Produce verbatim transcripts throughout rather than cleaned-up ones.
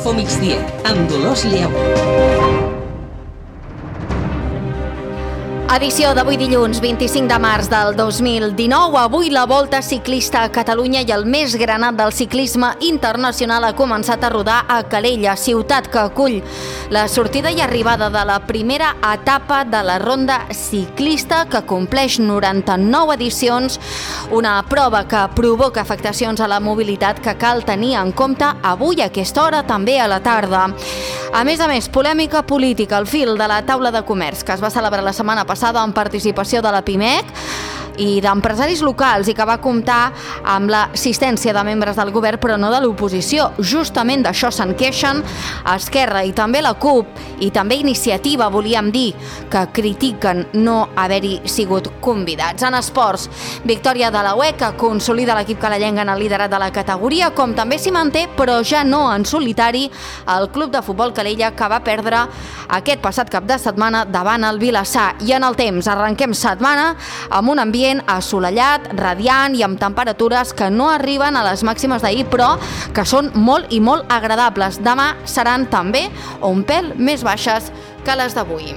Infomigdia, amb Dolors Lleó. Edició d'avui dilluns, vint-i-cinc de març del dos mil dinou. Avui la Volta Ciclista a Catalunya i el més granat del ciclisme internacional ha començat a rodar a Calella, ciutat que acull la sortida i arribada de la primera etapa de la ronda ciclista, que compleix noranta-nou edicions, una prova que provoca afectacions a la mobilitat que cal tenir en compte avui a aquesta hora, també a la tarda. A més a més, polèmica política al fil de la taula de comerç que es va celebrar la setmana passada amb participació de la Pimec i d'empresaris locals i que va comptar amb l'assistència de membres del govern però no de l'oposició. Justament d'això se'n queixen Esquerra i també la CUP i també Iniciativa, volíem dir, que critiquen no haver-hi sigut convidats. En esports, victòria de la U E que consolida l'equip calellenc en el liderat de la categoria, com també s'hi manté, però ja no en solitari, el Club de Futbol Calella, que va perdre aquest passat cap de setmana davant el Vilassar. I en el temps, arrenquem setmana amb un ambient assolellat, radiant i amb temperatures que no arriben a les màximes d'ahir, però que són molt i molt agradables. Demà seran també un pèl més baixes que les d'avui.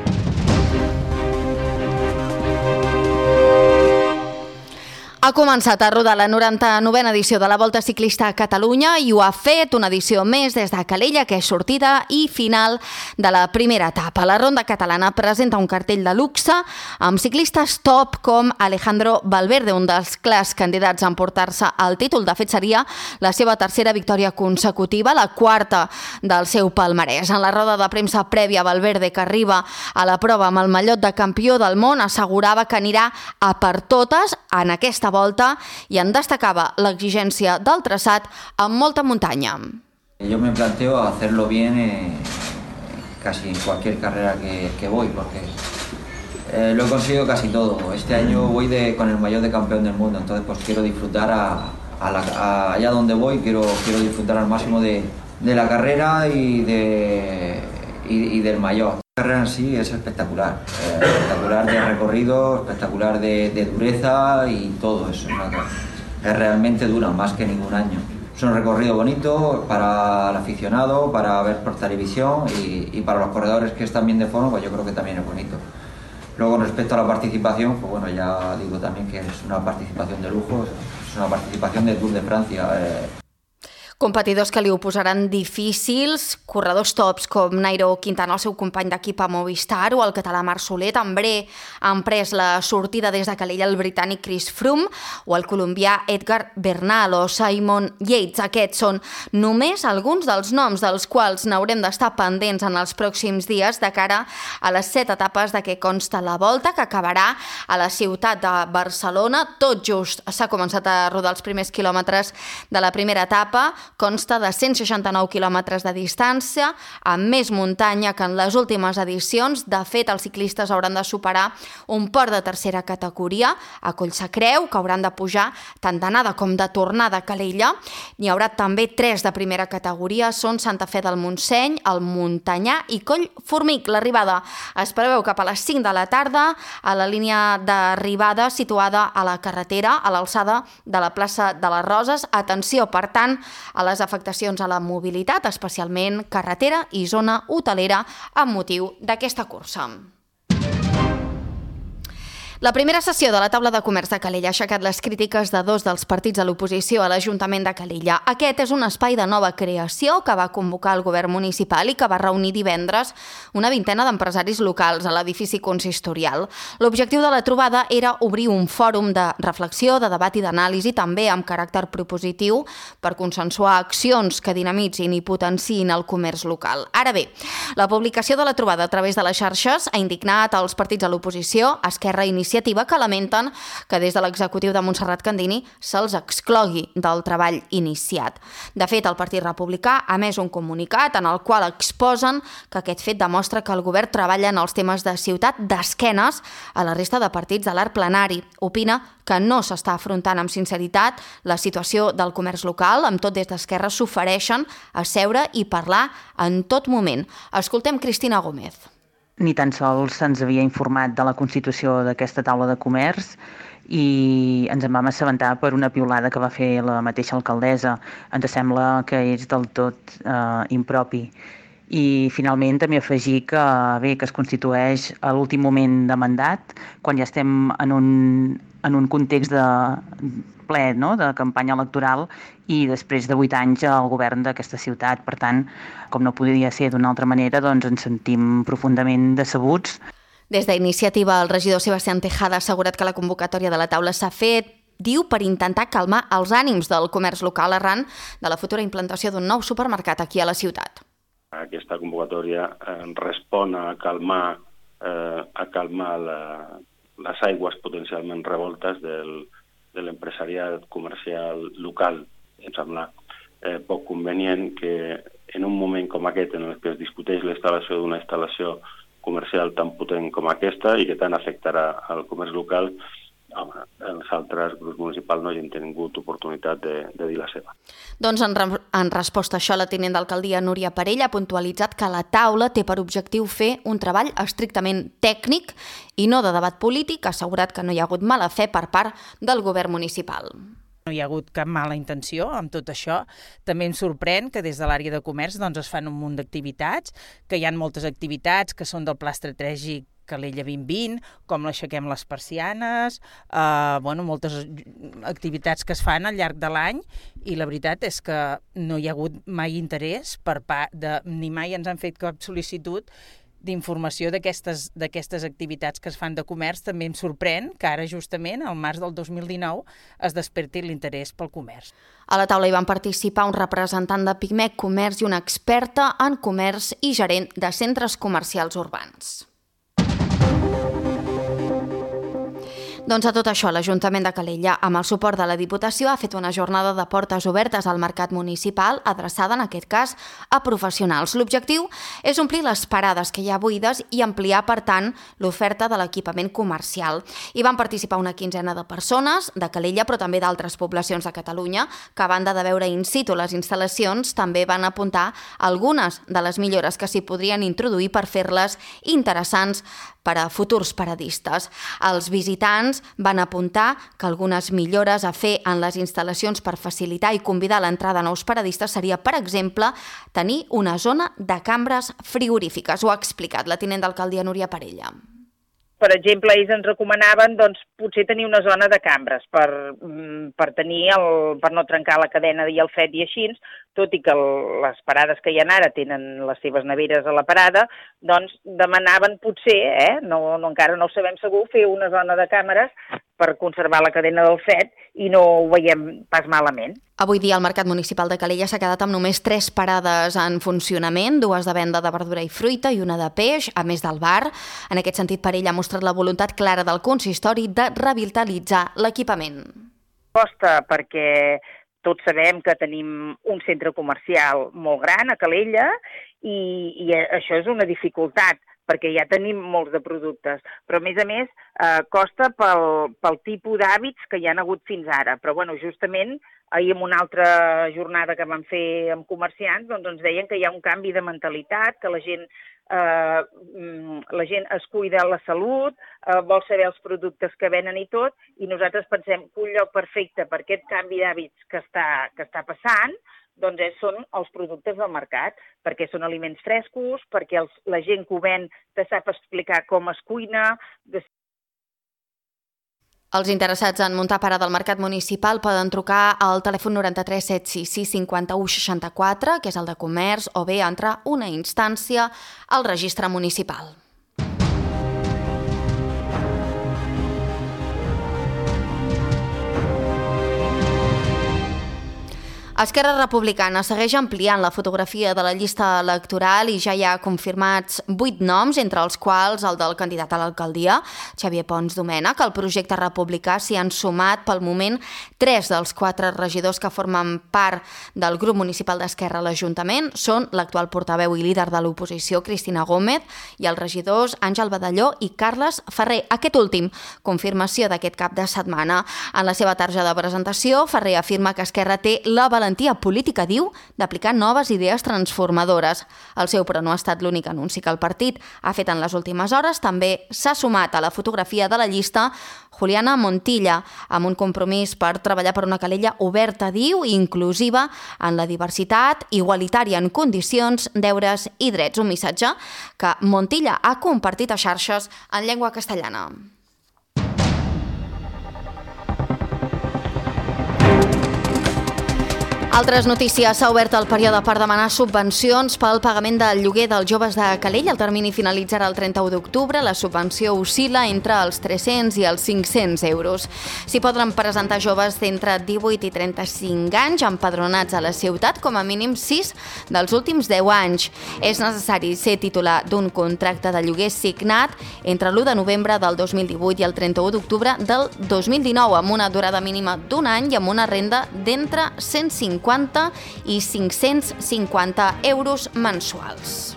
Ha començat a rodar la noranta-novena edició de la Volta Ciclista a Catalunya i ho ha fet una edició més des de Calella, que és sortida i final de la primera etapa. La ronda catalana presenta un cartell de luxe amb ciclistes top com Alejandro Valverde, un dels clars candidats a emportar-se el títol. De fet, seria la seva tercera victòria consecutiva, la quarta del seu palmarès. En la roda de premsa prèvia, Valverde, que arriba a la prova amb el mallot de campió del món, assegurava que anirà a per totes en aquesta volta i en destacava l'exigència del traçat amb molta muntanya. Yo me planteo hacerlo bien eh, casi en cualquier carrera que, que voy, porque eh, lo he conseguido casi todo. Este año voy de, con el maillot de campeón del mundo, entonces pues quiero disfrutar a, a la, a allá donde voy, quiero, quiero disfrutar al máximo de, de la carrera y, de, y, y del maillot. La carrera en sí es espectacular, eh, espectacular de recorrido, espectacular de, de dureza y todo eso. ¿No? Es realmente dura, más que ningún año. Es un recorrido bonito para el aficionado, para ver por televisión y, y para los corredores que están bien de forma, pues yo creo que también es bonito. Luego, con respecto a la participación, pues bueno, ya digo también que es una participación de lujo, es una participación de Tour de Francia. Eh, Competidors que li ho posaran difícils, corredors tops com Nairo Quintana, el seu company d'equip a Movistar, o el català Marc Soler. També han pres la sortida des de Calella el britànic Chris Froome o el colombià Edgar Bernal o Simon Yates. Aquests són només alguns dels noms dels quals n'haurem d'estar pendents en els pròxims dies de cara a les set etapes de què consta la volta, que acabarà a la ciutat de Barcelona. Tot just s'ha començat a rodar els primers quilòmetres de la primera etapa. Consta de cent seixanta-nou quilòmetres de distància, amb més muntanya que en les últimes edicions. De fet, els ciclistes hauran de superar un port de tercera categoria a Collsacreu, que hauran de pujar tant d'anada com de tornada a Calella. N'hi haurà també tres de primera categoria, són Santa Fe del Montseny, el Montanyà i Coll Formic. L'arribada es preveu cap a les cinc de la tarda a la línia d'arribada situada a la carretera, a l'alçada de la plaça de les Roses. Atenció, per tant, a les afectacions a la mobilitat, especialment carretera i zona hotelera, amb motiu d'aquesta cursa. La primera sessió de la taula de comerç de Calella ha aixecat les crítiques de dos dels partits de l'oposició a l'Ajuntament de Calella. Aquest és un espai de nova creació que va convocar el govern municipal i que va reunir divendres una vintena d'empresaris locals a l'edifici consistorial. L'objectiu de la trobada era obrir un fòrum de reflexió, de debat i d'anàlisi, també amb caràcter propositiu, per consensuar accions que dinamitzin i potenciïn el comerç local. Ara bé, la publicació de la trobada a través de les xarxes ha indignat els partits de l'oposició, Esquerra i Iniciativa, que lamenten que des de l'executiu de Montserrat Candini se'ls exclogui del treball iniciat. De fet, el Partit Republicà ha emès un comunicat en el qual exposen que aquest fet demostra que el govern treballa en els temes de ciutat d'esquenes a la resta de partits de l'arc plenari. Opina que no s'està afrontant amb sinceritat la situació del comerç local. Amb tot, des d'Esquerra s'ofereixen a seure i parlar en tot moment. Escoltem Cristina Gómez. Ni tan sols se'ns havia informat de la constitució d'aquesta taula de comerç i ens en vam assabentar per una piulada que va fer la mateixa alcaldessa. Ens sembla que és del tot eh, impropi. I finalment també afegir que, bé, que es constitueix a l'últim moment de mandat, quan ja estem en un, en un context de ple, no?, de campanya electoral i després de vuit anys al govern d'aquesta ciutat. Per tant, com no podria ser d'una altra manera, doncs ens sentim profundament decebuts. Des d'Iniciativa, el regidor Sebastián Tejada ha assegurat que la convocatòria de la taula s'ha fet, diu, per intentar calmar els ànims del comerç local arran de la futura implantació d'un nou supermercat aquí a la ciutat. Aquesta convocatòria eh, respon a calmar, eh, a calmar la, les aigües potencialment revoltes del, de l'empresariat comercial local. Em sembla eh, poc convenient que en un moment com aquest, en el que es discuteix l'instal·lació d'una instal·lació comercial tan potent com aquesta i que tant afectarà al comerç local, home, els altres grups municipals no hagin tingut oportunitat de, de dir la seva. Doncs en, re en resposta a això, la tinent d'alcaldia Núria Parella ha puntualitzat que la taula té per objectiu fer un treball estrictament tècnic i no de debat polític, ha assegurat que no hi ha hagut mala fe per part del govern municipal. No hi ha hagut cap mala intenció amb tot això. També em sorprèn que des de l'àrea de comerç doncs, es fan un munt d'activitats, que hi ha moltes activitats que són del pla estratègic Calella vint vint, com l'Aixequem les persianes, eh, bueno, moltes activitats que es fan al llarg de l'any, i la veritat és que no hi ha hagut mai interès per part de, ni mai ens han fet cap sol·licitud d'informació d'aquestes d'aquestes activitats que es fan de comerç. També em sorprèn que ara, justament, al març del dos mil dinou, es desperti l'interès pel comerç. A la taula hi van participar un representant de Pimec Comerç i una experta en comerç i gerent de centres comercials urbans. Doncs a tot això, l'Ajuntament de Calella, amb el suport de la Diputació, ha fet una jornada de portes obertes al mercat municipal, adreçada, en aquest cas, a professionals. L'objectiu és omplir les parades que hi ha buides i ampliar, per tant, l'oferta de l'equipament comercial. Hi van participar una quinzena de persones de Calella, però també d'altres poblacions de Catalunya, que a banda de veure in situ les instal·lacions, també van apuntar algunes de les millores que s'hi podrien introduir per fer-les interessants per a futurs paradistes. Els visitants van apuntar que algunes millores a fer en les instal·lacions per facilitar i convidar l'entrada a nous paradistes seria, per exemple, tenir una zona de cambres frigorífiques. Ho ha explicat la tinent d'alcaldia Núria Parella. Per exemple, ells ens recomanaven doncs, potser tenir una zona de cambres per, per, tenir el, per no trencar la cadena i el fred i així, tot i que el, les parades que hi ha ara tenen les seves neveres a la parada, doncs demanaven potser, eh, no, no, encara no ho sabem segur, fer una zona de càmeres per conservar la cadena del fred i no ho veiem pas malament. Avui dia el Mercat Municipal de Calella s'ha quedat amb només tres parades en funcionament, dues de venda de verdura i fruita i una de peix, a més del bar. En aquest sentit, Parella ha mostrat la voluntat clara del consistori de revitalitzar l'equipament. Costa perquè tots sabem que tenim un centre comercial molt gran a Calella i, i això és una dificultat, perquè ja tenim molts de productes, però a més a més eh, costa pel, pel tipus d'hàbits que hi han hagut fins ara. Però bueno, justament ahir en una altra jornada que vam fer amb comerciants doncs ens deien que hi ha un canvi de mentalitat, que la gent, eh, la gent es cuida la salut, eh, vol saber els productes que venen i tot, i nosaltres pensem que un lloc perfecte per aquest canvi d'hàbits que està, que està passant doncs és, són els productes del mercat, perquè són aliments frescos, perquè els, la gent que ho ven te sap explicar com es cuina. Els interessats en muntar parada al mercat municipal poden trucar al telèfon noranta-tres set sis sis cinquanta-u seixanta-quatre, que és el de comerç, o bé entrar una instància al registre municipal. Esquerra Republicana segueix ampliant la fotografia de la llista electoral i ja hi ha confirmats vuit noms, entre els quals el del candidat a l'alcaldia, Xavier Pons Domènech. Al projecte republicà s'hi han sumat pel moment tres dels quatre regidors que formen part del grup municipal d'Esquerra a l'Ajuntament. Són l'actual portaveu i líder de l'oposició, Cristina Gómez, i els regidors Àngel Badalló i Carles Ferrer. Aquest últim, confirmació d'aquest cap de setmana. En la seva targeta de presentació, Ferrer afirma que Esquerra té la valentia valentia política, diu, d'aplicar noves idees transformadores. El seu, però, no ha estat l'únic anunci que el partit ha fet en les últimes hores. També s'ha sumat a la fotografia de la llista Juliana Montilla, amb un compromís per treballar per una Calella oberta, diu, inclusiva en la diversitat, igualitària en condicions, deures i drets. Un missatge que Montilla ha compartit a xarxes en llengua castellana. Altres notícies. S'ha obert el període per demanar subvencions pel pagament del lloguer dels joves de Calella. El termini finalitzarà el trenta-u d'octubre. La subvenció oscil·la entre els tres-cents i els cinc-cents euros. S'hi poden presentar joves d'entre divuit i trenta-cinc anys empadronats a la ciutat, com a mínim sis dels últims deu anys. És necessari ser titular d'un contracte de lloguer signat entre l'u de novembre del dos mil divuit i el trenta-u d'octubre del dos mil dinou, amb una durada mínima d'un any i amb una renda d'entre cent cinquanta i cinc-cents cinquanta euros mensuals.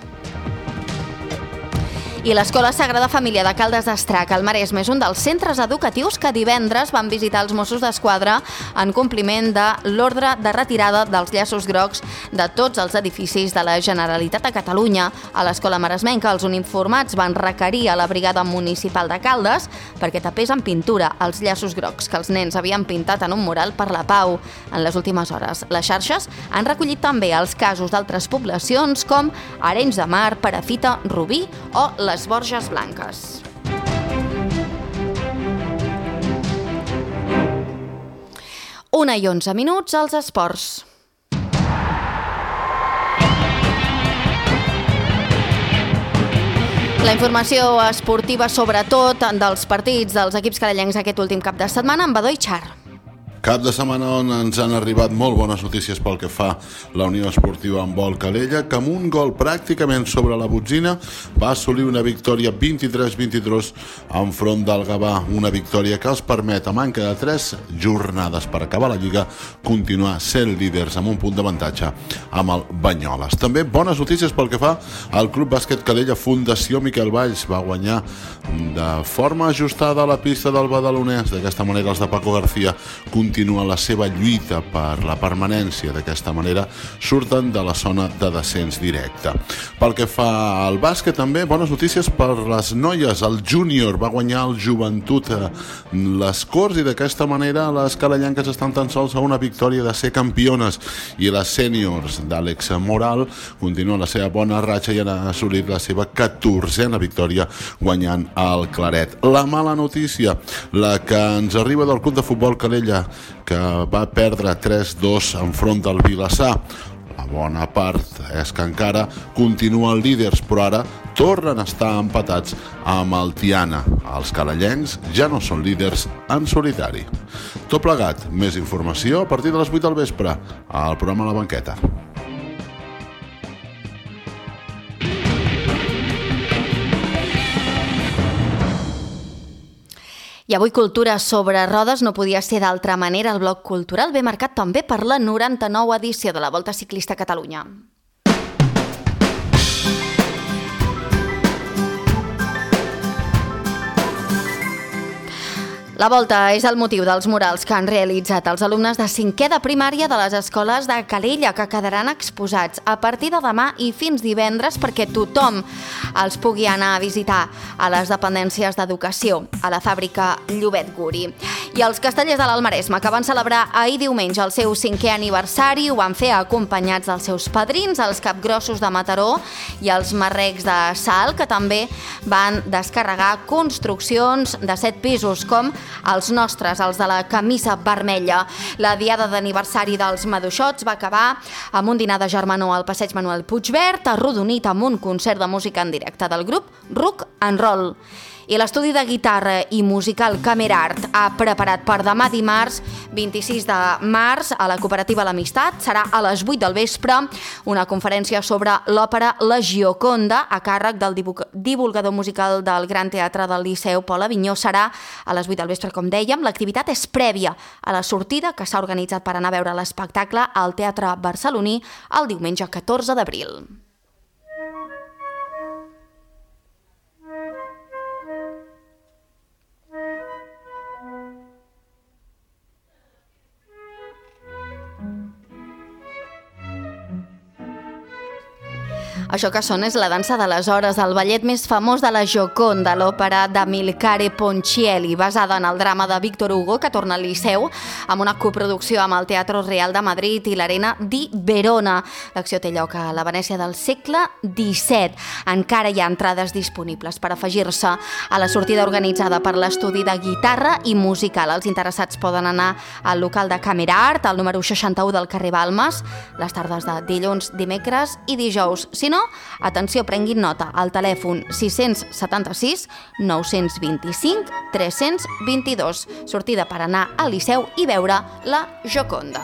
I l'Escola Sagrada Família de Caldes d'Estrac, al Maresme, és un dels centres educatius que divendres van visitar els Mossos d'Esquadra en compliment de l'ordre de retirada dels llaços grocs de tots els edificis de la Generalitat de Catalunya. A l'Escola Maresmenca, els uniformats van requerir a la Brigada Municipal de Caldes perquè tapés amb pintura els llaços grocs que els nens havien pintat en un mural per la pau. En les últimes hores, les xarxes han recollit també els casos d'altres poblacions com Arenys de Mar, Perafita, Rubí o les Borges Blanques. Una i onze minuts als esports. La informació esportiva, sobretot dels partits dels equips calellencs aquest últim cap de setmana, amb Badó i Xar. Cap de setmana on ens han arribat molt bones notícies pel que fa la Unió Esportiva Handbol Calella, que amb un gol pràcticament sobre la botzina va assolir una victòria vint-i-tres vint-i-tres enfront del Gavà, una victòria que els permet, a manca de tres jornades per acabar la Lliga, continuar sent líders amb un punt d'avantatge amb el Banyoles. També bones notícies pel que fa al Club Bàsquet Calella Fundació Miquel Valls. Va guanyar de forma ajustada a la pista del Badalonès. D'aquesta manera els de Paco García continua la seva lluita per la permanència. D'aquesta manera surten de la zona de descens directe. Pel que fa al bàsquet, també bones notícies per les noies. El júnior va guanyar el Joventut a les Corts i d'aquesta manera les calellanques estan tan sols a una victòria de ser campiones, i les sèniors d'Àlex Moral continuen la seva bona ratxa i han assolit la seva catorzena victòria guanyant el Claret. La mala notícia, la que ens arriba del Club de Futbol Calella, que va perdre tres dos enfront del Vilassar. La bona part és que encara continuen líders, però ara tornen a estar empatats amb el Tiana. Els calellencs ja no són líders en solitari. Tot plegat, més informació a partir de les vuit del vespre al programa La Banqueta. I avui cultura sobre rodes no podia ser d'altra manera. El bloc cultural ve marcat també per la noranta-nova edició de la Volta Ciclista a Catalunya. La Volta és el motiu dels murals que han realitzat els alumnes de cinquè de primària de les escoles de Calella, que quedaran exposats a partir de demà i fins divendres perquè tothom els pugui anar a visitar a les dependències d'educació, a la fàbrica Llobet Guri. I els castellers de l'Almaresme, que van celebrar ahir diumenge el seu cinquè aniversari, ho van fer acompanyats dels seus padrins, els capgrossos de Mataró i els marrecs de Salt, que també van descarregar construccions de set pisos, com els nostres, els de la camisa vermella. La diada d'aniversari dels Maduixots va acabar amb un dinar de germanor al passeig Manuel Puigverd, arrodonit amb un concert de música en directe del grup Rock and Roll. I l'estudi de guitarra i musical Camerart ha preparat per demà dimarts, vint-i-sis de març, a la cooperativa L'Amistat. Serà a les vuit del vespre una conferència sobre l'òpera La Gioconda a càrrec del divulgador musical del Gran Teatre del Liceu, Pol Avinyó. Serà a les vuit del vespre, com dèiem. L'activitat és prèvia a la sortida que s'ha organitzat per anar a veure l'espectacle al Teatre Barceloní el diumenge catorze d'abril. Això que sona és la dansa de les hores, el ballet més famós de la Gioconda, l'òpera d'Amilcare Ponchielli, basada en el drama de Víctor Hugo, que torna al Liceu, amb una coproducció amb el Teatro Real de Madrid i l'Arena di Verona. L'acció té lloc a la Venècia del segle disset. Encara hi ha entrades disponibles per afegir-se a la sortida organitzada per l'estudi de guitarra i musical. Els interessats poden anar al local de Camera Art, al número seixanta-u del carrer Balmes, les tardes de dilluns, dimecres i dijous. Si no, atenció, prenguin nota, al telèfon sis set sis nou dos cinc tres dos dos. Sortida per anar al Liceu i veure la Gioconda.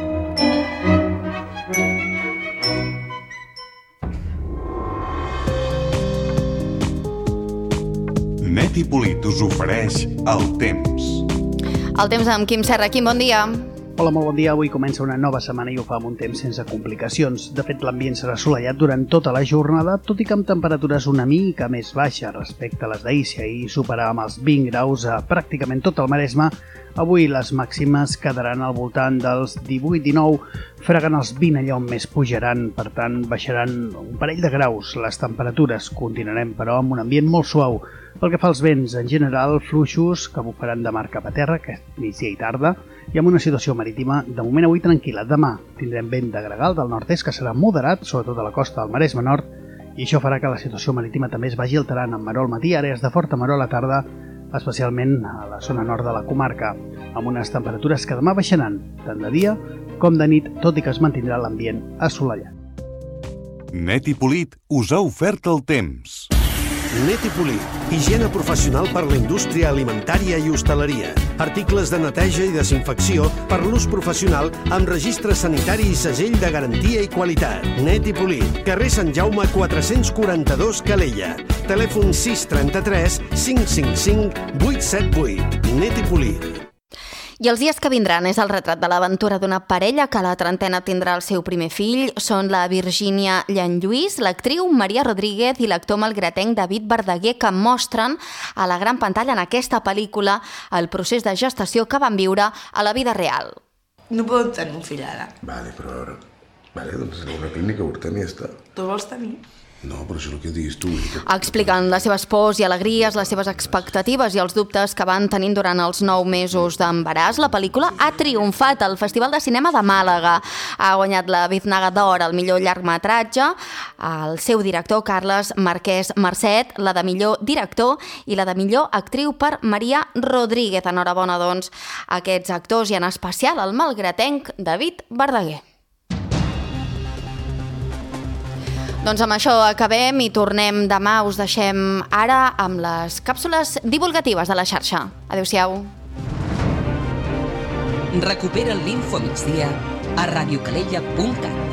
Net i Polit us ofereix el temps. El temps amb Quim Serra. Quim, bon dia. Hola, molt bon dia. Avui comença una nova setmana i ho fa amb un temps sense complicacions. De fet, l'ambient serà assolellat durant tota la jornada, tot i que amb temperatures una mica més baixes respecte a les d'ahir. Si ahir superàvem els vint graus a pràcticament tot el Maresme, avui les màximes quedaran al voltant dels divuit dinou, fregant els vint allà on més pujaran, per tant baixaran un parell de graus les temperatures. Continuarem, però, amb un ambient molt suau. Pel que fa als vents, en general, fluixos que bufaran de mar cap a terra, que és migdia i tarda, i amb una situació marítima de moment avui tranquil·la. Demà tindrem vent de gregal del nord-est que serà moderat, sobretot a la costa del Maresme Nord, i això farà que la situació marítima també es vagi alterant amb maror al matí, àrees de forta maror a la tarda, especialment a la zona nord de la comarca, amb unes temperatures que demà baixaran, tant de dia com de nit, tot i que es mantindrà l'ambient assolellat. Net i Polit us ha ofert el temps. Net i Polit, higiene professional per la indústria alimentària i hostaleria. Articles de neteja i desinfecció per l'ús professional amb registre sanitari i segell de garantia i qualitat. Net i Polit, carrer Sant Jaume quatre-cents quaranta-dos, Calella. Telèfon sis trenta-tres cinc cinc cinc vuit set vuit. Net i Polit. I els dies que vindran és el retrat de l'aventura d'una parella que a la trentena tindrà el seu primer fill. Són la Virgínia Llanlluís, l'actriu Maria Rodríguez i l'actor malgratenc David Verdaguer, que mostren a la gran pantalla en aquesta pel·lícula el procés de gestació que van viure a la vida real. No podem tenir un fill ara. Vale, però a veure... Vale, doncs anem a una clínica, avortem i ja està. Tu vols tenir? No, però això és el que diguis tu. Explicant les seves pors i alegries, les seves expectatives i els dubtes que van tenint durant els nou mesos d'embaràs, la pel·lícula ha triomfat al Festival de Cinema de Màlaga. Ha guanyat la Biznaga d'Or al millor llargmetratge, el seu director Carles Marquès Marcet, la de millor director i la de millor actriu per Maria Rodríguez. Enhorabona, doncs, a aquests actors i en especial al malgratenc David Verdaguer. Doncs amb això acabem i tornem demà. Us deixem ara amb les càpsules divulgatives de la xarxa. Adéu-siau. Recupera l'Info Migdia a radiocalella punt cat.